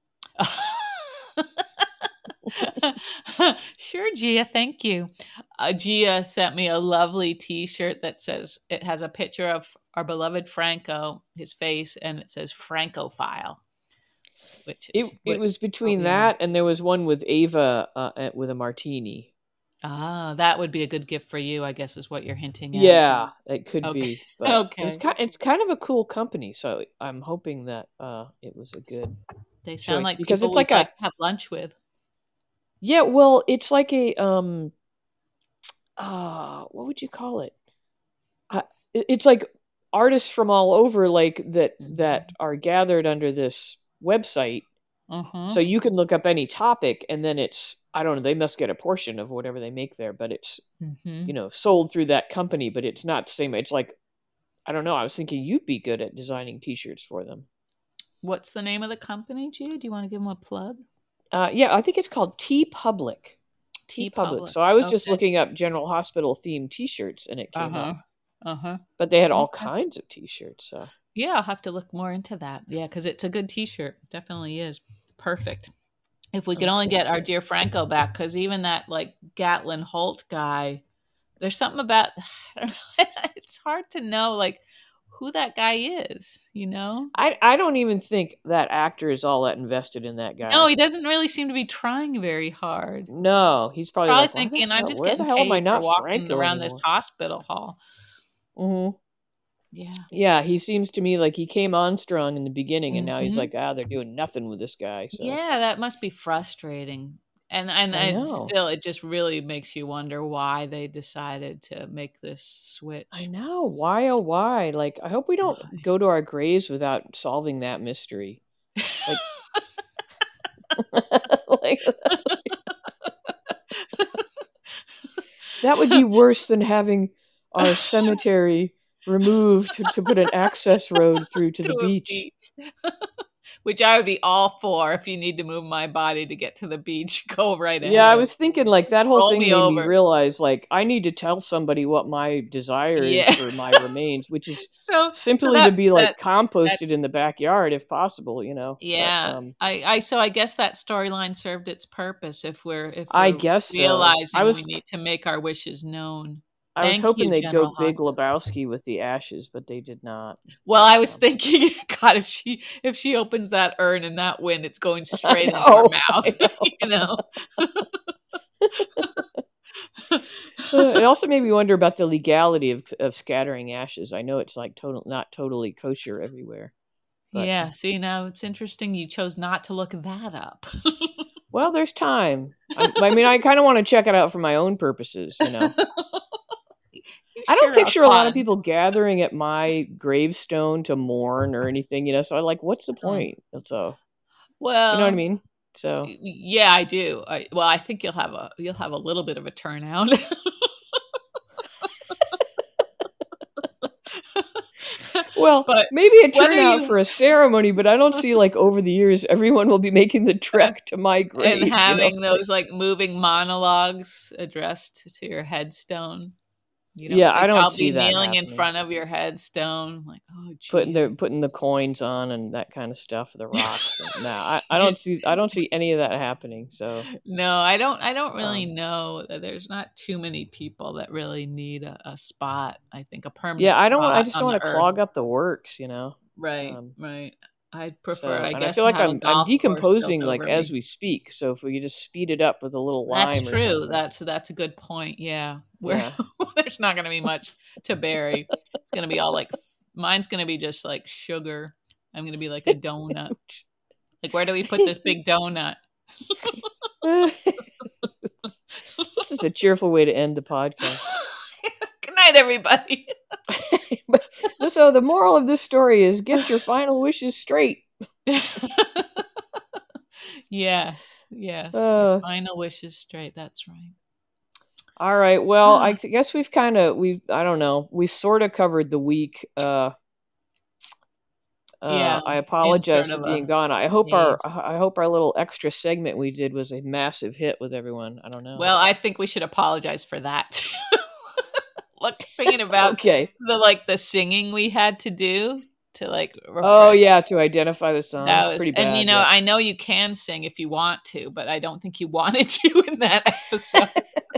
Sure, Gia. Thank you. Uh, Gia sent me a lovely T-shirt that says it has a picture of our beloved Franco, his face, and it says Francophile, which It is it what was I'll between be wearing. that and there was one with Ava uh, uh, with a martini. Ah, that would be a good gift for you, I guess, is what you're hinting at. Yeah, it could Okay. be, but it was Okay. kind. It's kind of a cool company, so I'm hoping that uh, it was a good They sound choice like because people it's we'd like like a to have lunch with. yeah. Well, it's like a um. Uh, what would you call it? Uh, it- it's like artists from all over, like that that Mm-hmm. are gathered under this website. Uh-huh. So you can look up any topic, and then it's I don't know. They must get a portion of whatever they make there, but it's Mm-hmm. you know sold through that company. But it's not the same. It's like I don't know. I was thinking you'd be good at designing T-shirts for them. What's the name of the company, Gia? Do you want to give them a plug? Uh, yeah, I think it's called T Public. T T Public. Public. So I was just Okay. looking up General Hospital themed T-shirts, and it came Uh-huh. up. Uh-huh. But they had all Okay. kinds of T-shirts. So Yeah, I'll have to look more into that. Yeah, because it's a good T-shirt. Definitely is. Perfect. If we could only okay, get our good. dear Franco back, because even that like Gatlin Holt guy, there's something about I don't know, it's hard to know like who that guy is, you know? I I don't even think that actor is all that invested in that No, guy. he doesn't really seem to be trying very hard. No, he's probably Probably like, why the thinking I'm hell? just Where the getting hell am I paid for not walking Franco around this anymore? hospital hall. Hmm. Yeah. Yeah, he seems to me like he came on strong in the beginning, and now he's Hmm. like, ah, they're doing nothing with this guy. So Yeah, that must be frustrating. And and I and know. still, it just really makes you wonder why they decided to make this I switch. know. Why, oh, why? Like, I hope we don't Why? go to our graves without solving that mystery. Like, like that would be worse than having our cemetery removed to, to put an access road through to To the a beach. beach. Which I would be all for. If you need to move my body to get to the beach, go right Yeah, I ahead. was thinking like that whole Roll thing me made me over. realize like I need to tell somebody what my desire is Yeah. for my remains, which is So so simply to that be that like composted that's in the backyard if possible, you know. But yeah. um I I so I guess that storyline served its purpose if we're if I we're guess so. I realizing we was need to make our wishes known. I was Thank hoping you, they'd go General Big Hospital. Lebowski with the ashes, but they did not. Well, But I was um thinking, God, if she if she opens that urn in that wind, it's going I straight into her know, I mouth, know. you know? Uh, it also made me wonder about the legality of of scattering ashes. I know it's like total not totally kosher everywhere, but Yeah, see, now it's interesting you chose not to look that up. well, there's time. I'm, I mean, I kind of want to check it out for my own purposes, you know. You I don't sure are picture a lot of fun. people gathering at my gravestone to mourn or anything, you know. So I like, what's the Oh, point? So you know what I well, mean? So y yeah, I do. I well, I think you'll have a you'll have a little bit of a turnout. well, But maybe a whether turnout you for a ceremony, but I don't see like over the years everyone will be making the trek to my and grave, you know. having Like, those, like, moving monologues addressed to your headstone. You don't yeah, I think don't I'll see be that kneeling in happening. front of your headstone like, "Oh, Putting Gia." the putting the coins on and that kind of stuff, the rocks. And no, I, I don't Just see I don't see any of that happening. So no, I don't I don't really um, know. Uh, there's not too many people that really need a, a spot, I think a yeah, permanent I don't want I spot just don't on the want to earth. clog up the works, you know. Right, Um, right. I'd prefer, so I and I guess, feel to like have a I'm I'm golf course built decomposing like over as me. we speak. So if we could just speed it up with a little That's lime or true. something. That's that's a good point. Yeah. Where Yeah. there's not gonna be much to bury. It's gonna be all like f- mine's gonna be just like sugar. I'm gonna be like a donut. Like, where do we put this big donut? This is a cheerful way to end the podcast. Good night, everybody. So the moral of this story is get your final wishes straight. Yes, yes. Your Uh, final wish is straight. That's right. all right. Well, I th- guess we've kind of we've I don't know. We sort of covered the week. Uh, uh, Yeah, I in apologize sort for of being a gone. I hope our haze. I hope our little extra segment we did was a massive hit with everyone. I don't know. Well, I think we should apologize for that too. Look, thinking about Okay. the like the singing we had to do to like Oh refresh. yeah, to identify the That songs, was, pretty and you bad. know, Yep. I know you can sing if you want to, but I don't think you wanted to in that episode.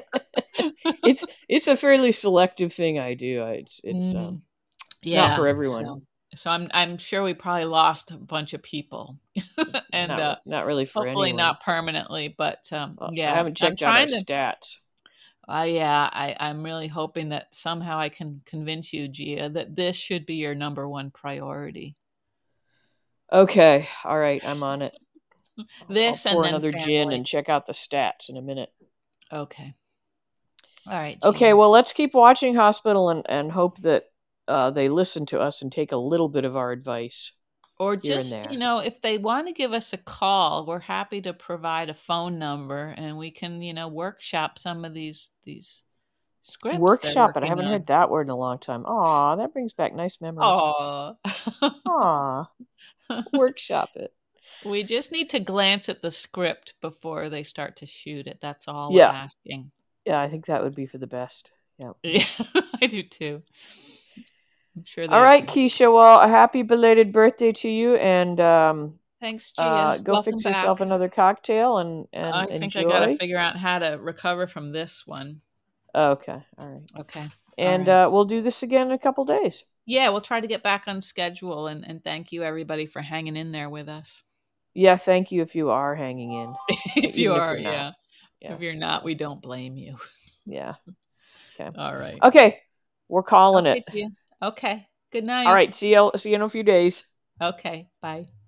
it's it's a fairly selective thing I do. I, it's it's um Mm, not for yeah, everyone. so so I'm I'm sure we probably lost a bunch of people, and Not uh, re- not really for hopefully anyone. not permanently. But um, Uh, I yeah, haven't I'm checked out our trying to. stats. Uh, yeah, I, I'm really hoping that somehow I can convince you, Gia, that this should be your number one priority. Okay, all right, I'm on it. I'll, I'll This and pour then another gin family. and check out the stats in a minute. Okay. All right, Okay, Gia. well, let's keep watching Hospital and, and hope that uh, they listen to us and take a little bit of our advice Or here and just, you there. know, if they want to give us a call, we're happy to provide a phone number and we can, you know, workshop some of these these scripts they're Workshop it. I working haven't heard on. that word in a long time. Aw, that brings back nice memories. Oh. Aw, workshop it. We just need to glance at the script before they start to shoot it. That's all we're Yeah, asking. yeah, I think that would be for the best. Yeah. Yeah, I do too. I'm sure All they right, appreciate. Keisha. Well, a happy belated birthday to you, and um, Thanks, uh, Gia. go Welcome fix yourself back. another cocktail and I and think I got to enjoy. figure out how to recover from this one. Okay, all right. Okay. All And right. uh, we'll do this again in a couple days. Yeah, we'll try to get back on schedule and, and thank you everybody for hanging in there with us. Yeah, thank you if you are hanging in, If you even if are, you're not. yeah. Yeah, If you're not, we don't blame you. yeah. Okay. All right. Okay, we're calling Okay, it. Gia. Okay. Good All night. right. See you. See you in a few days. Okay. Bye.